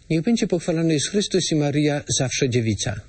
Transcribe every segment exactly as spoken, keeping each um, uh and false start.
Niech będzie pochwalony jest Chrystus i Maria, zawsze dziewica.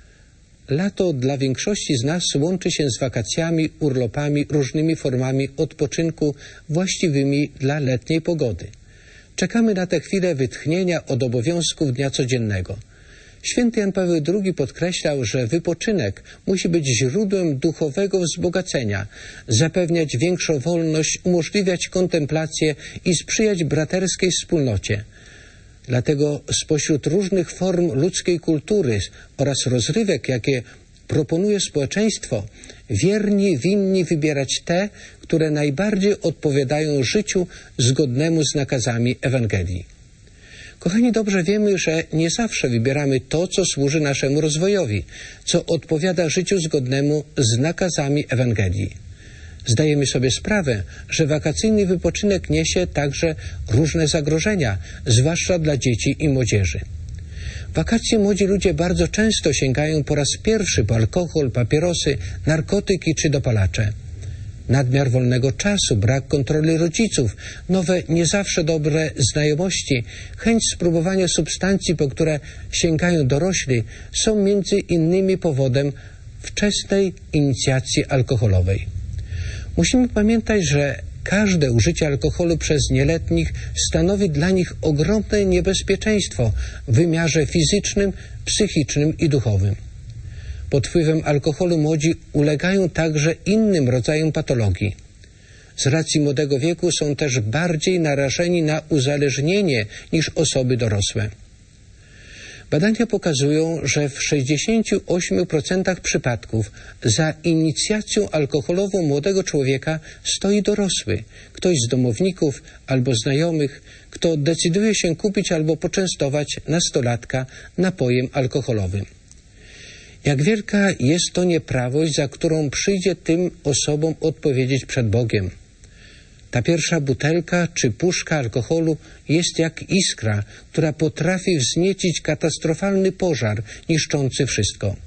Lato dla większości z nas łączy się z wakacjami, urlopami, różnymi formami odpoczynku właściwymi dla letniej pogody. Czekamy na tę chwilę wytchnienia od obowiązków dnia codziennego. Święty Jan Paweł drugi podkreślał, że wypoczynek musi być źródłem duchowego wzbogacenia, zapewniać większą wolność, umożliwiać kontemplację i sprzyjać braterskiej wspólnocie. Dlatego spośród różnych form ludzkiej kultury oraz rozrywek, jakie proponuje społeczeństwo, wierni winni wybierać te, które najbardziej odpowiadają życiu zgodnemu z nakazami Ewangelii. Kochani, dobrze wiemy, że nie zawsze wybieramy to, co służy naszemu rozwojowi, co odpowiada życiu zgodnemu z nakazami Ewangelii. Zdajemy sobie sprawę, że wakacyjny wypoczynek niesie także różne zagrożenia, zwłaszcza dla dzieci i młodzieży. W wakacje młodzi ludzie bardzo często sięgają po raz pierwszy po alkohol, papierosy, narkotyki czy dopalacze. Nadmiar wolnego czasu, brak kontroli rodziców, nowe, nie zawsze dobre znajomości, chęć spróbowania substancji, po które sięgają dorośli, są między innymi powodem wczesnej inicjacji alkoholowej. Musimy pamiętać, że każde użycie alkoholu przez nieletnich stanowi dla nich ogromne niebezpieczeństwo w wymiarze fizycznym, psychicznym i duchowym. Pod wpływem alkoholu młodzi ulegają także innym rodzajom patologii. Z racji młodego wieku są też bardziej narażeni na uzależnienie niż osoby dorosłe. Badania pokazują, że w sześćdziesięciu ośmiu procentach przypadków za inicjacją alkoholową młodego człowieka stoi dorosły, ktoś z domowników albo znajomych, kto decyduje się kupić albo poczęstować nastolatka napojem alkoholowym. Jak wielka jest to nieprawość, za którą przyjdzie tym osobom odpowiedzieć przed Bogiem. Ta pierwsza butelka czy puszka alkoholu jest jak iskra, która potrafi wzniecić katastrofalny pożar niszczący wszystko.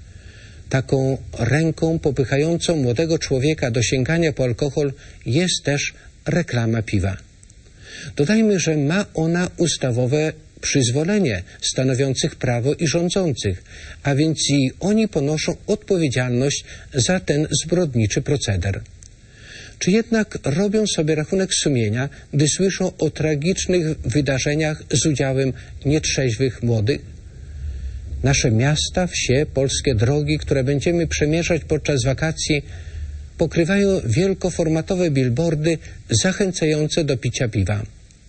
Taką ręką popychającą młodego człowieka do sięgania po alkohol jest też reklama piwa. Dodajmy, że ma ona ustawowe przyzwolenie stanowiących prawo i rządzących, a więc i oni ponoszą odpowiedzialność za ten zbrodniczy proceder. Czy jednak robią sobie rachunek sumienia, gdy słyszą o tragicznych wydarzeniach z udziałem nietrzeźwych młodych? Nasze miasta, wsie, polskie drogi, które będziemy przemierzać podczas wakacji, pokrywają wielkoformatowe billboardy zachęcające do picia piwa.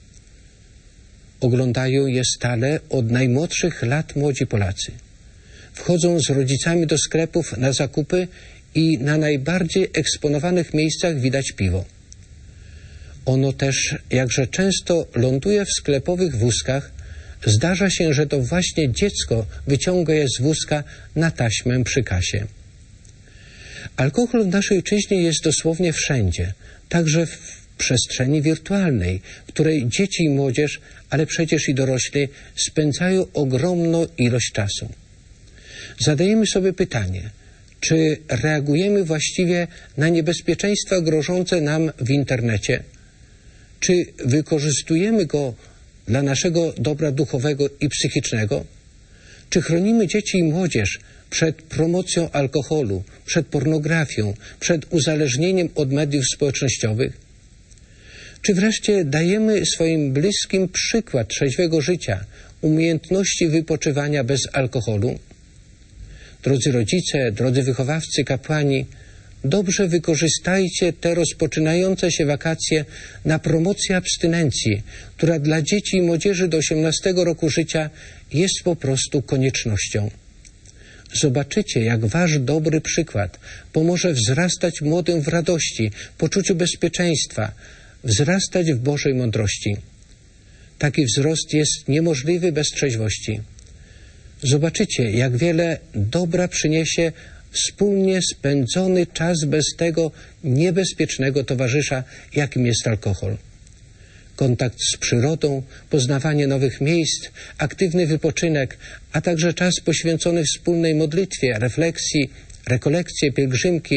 Oglądają je stale od najmłodszych lat młodzi Polacy. Wchodzą z rodzicami do sklepów na zakupy i na najbardziej eksponowanych miejscach widać piwo. Ono też jakże często ląduje w sklepowych wózkach. Zdarza się, że to właśnie dziecko wyciąga je z wózka na taśmę przy kasie. Alkohol w naszej ojczyźnie jest dosłownie wszędzie, także w przestrzeni wirtualnej, w której dzieci i młodzież, ale przecież i dorośli spędzają ogromną ilość czasu. Zadajemy sobie pytanie, czy reagujemy właściwie na niebezpieczeństwa grożące nam w internecie? Czy wykorzystujemy go dla naszego dobra duchowego i psychicznego? Czy chronimy dzieci i młodzież przed promocją alkoholu, przed pornografią, przed uzależnieniem od mediów społecznościowych? Czy wreszcie dajemy swoim bliskim przykład trzeźwego życia, umiejętności wypoczywania bez alkoholu? Drodzy rodzice, drodzy wychowawcy, kapłani, dobrze wykorzystajcie te rozpoczynające się wakacje na promocję abstynencji, która dla dzieci i młodzieży do osiemnastego roku życia jest po prostu koniecznością. Zobaczycie, jak wasz dobry przykład pomoże wzrastać młodym w radości, poczuciu bezpieczeństwa, wzrastać w Bożej mądrości. Taki wzrost jest niemożliwy bez trzeźwości. Zobaczycie, jak wiele dobra przyniesie wspólnie spędzony czas bez tego niebezpiecznego towarzysza, jakim jest alkohol. Kontakt z przyrodą, poznawanie nowych miejsc, aktywny wypoczynek, a także czas poświęcony wspólnej modlitwie, refleksji, rekolekcje, pielgrzymki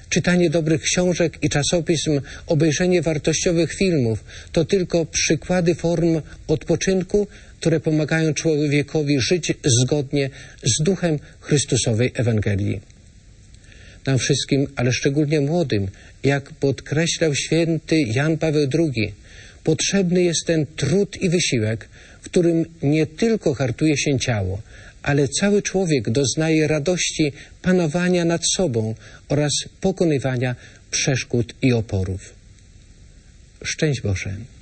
czytanie dobrych książek i czasopism, obejrzenie wartościowych filmów to tylko przykłady form odpoczynku, które pomagają człowiekowi żyć zgodnie z duchem Chrystusowej Ewangelii. Nam wszystkim, ale szczególnie młodym, jak podkreślał święty Jan Paweł drugi, potrzebny jest ten trud i wysiłek, w którym nie tylko hartuje się ciało, ale cały człowiek doznaje radości panowania nad sobą oraz pokonywania przeszkód i oporów. Szczęść Boże!